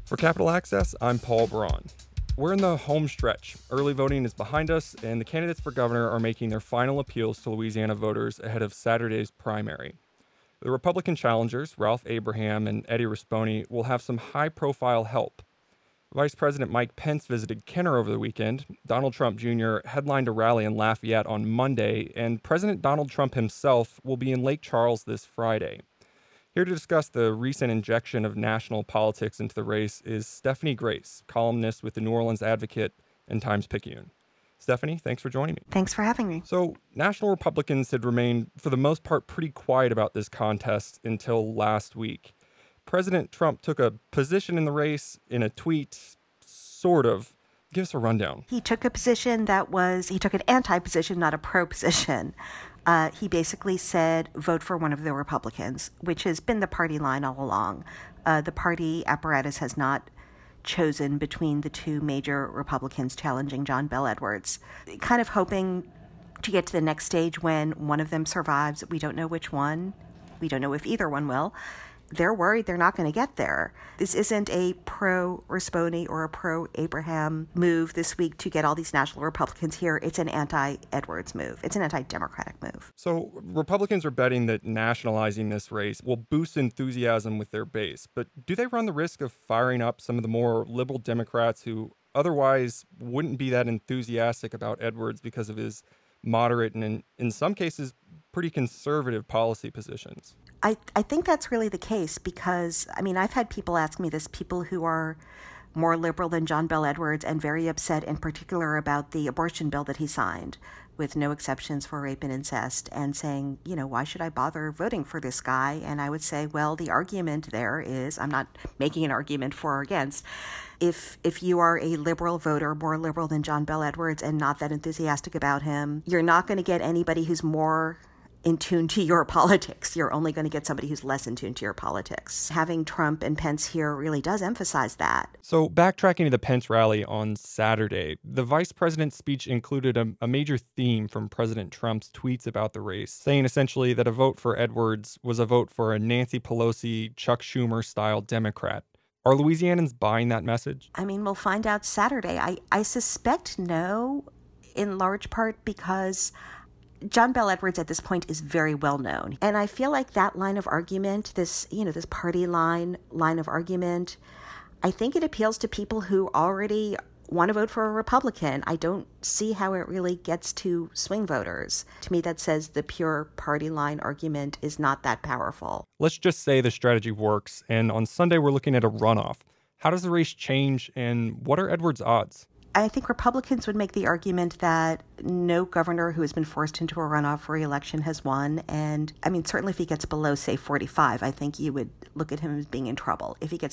For Capital Access, I'm Paul Braun. We're in the home stretch. Early voting is behind us, and the candidates for governor are making their final appeals to Louisiana voters ahead of Saturday's primary. The Republican challengers, Ralph Abraham and Eddie Rispone, will have some high-profile help. Vice President Mike Pence visited Kenner over the weekend. Donald Trump Jr. headlined a rally in Lafayette on Monday, and President Donald Trump himself will be in Lake Charles this Friday. Here to discuss the recent injection of national politics into the race is Stephanie Grace, columnist with the New Orleans Advocate and Times-Picayune. Stephanie, thanks for joining me. Thanks for having me. So, national Republicans had remained, for the most part, pretty quiet about this contest until last week. President Trump took a position in the race in a tweet, sort of. Give us a rundown. He took a position he took an anti-position, not a pro-position. He basically said, vote for one of the Republicans, which has been the party line all along. The party apparatus has not chosen between the two major Republicans challenging John Bel Edwards, kind of hoping to get to the next stage when one of them survives. We don't know which one. We don't know if either one will. They're worried they're not going to get there. This isn't a pro-Rispone or a pro-Abraham move this week to get all these national Republicans here. It's an anti-Edwards move. It's an anti-democratic move. So Republicans are betting that nationalizing this race will boost enthusiasm with their base. But do they run the risk of firing up some of the more liberal Democrats who otherwise wouldn't be that enthusiastic about Edwards because of his moderate and, in some cases, pretty conservative policy positions? I think that's really the case because, I've had people ask me this, people who are more liberal than John Bel Edwards and very upset in particular about the abortion bill that he signed with no exceptions for rape and incest and saying, why should I bother voting for this guy? And I would say, well, the argument there is, I'm not making an argument for or against, if you are a liberal voter, more liberal than John Bel Edwards and not that enthusiastic about him, you're not going to get anybody who's more in tune to your politics. You're only going to get somebody who's less in tune to your politics. Having Trump and Pence here really does emphasize that. So backtracking to the Pence rally on Saturday, the vice president's speech included a major theme from President Trump's tweets about the race, saying essentially that a vote for Edwards was a vote for a Nancy Pelosi, Chuck Schumer-style Democrat. Are Louisianans buying that message? We'll find out Saturday. I suspect no, in large part because John Bel Edwards at this point is very well known. And I feel like that line of argument, this party line of argument, I think it appeals to people who already want to vote for a Republican. I don't see how it really gets to swing voters. To me, that says the pure party line argument is not that powerful. Let's just say the strategy works, and on Sunday we're looking at a runoff. How does the race change, and what are Edwards' odds? I think Republicans would make the argument that no governor who has been forced into a runoff for re-election has won. And certainly if he gets below, say, 45, I think you would look at him as being in trouble. If he gets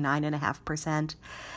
49.5%,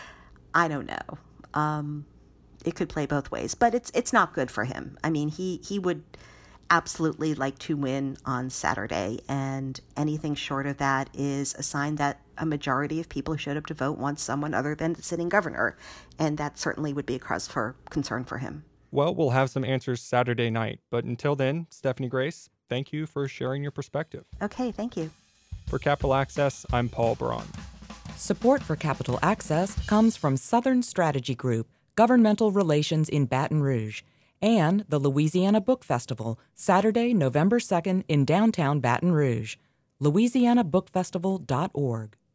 I don't know. It could play both ways, but it's not good for him. He would absolutely like to win on Saturday, and anything short of that is a sign that a majority of people who showed up to vote want someone other than the sitting governor, and that certainly would be a cause for concern for him. Well, we'll have some answers Saturday night, but until then, Stephanie Grace, thank you for sharing your perspective. Okay, thank you. For Capital Access, I'm Paul Braun. Support for Capital Access comes from Southern Strategy Group, Governmental Relations in Baton Rouge, and the Louisiana Book Festival, Saturday, November 2nd in downtown Baton Rouge. louisianabookfestival.org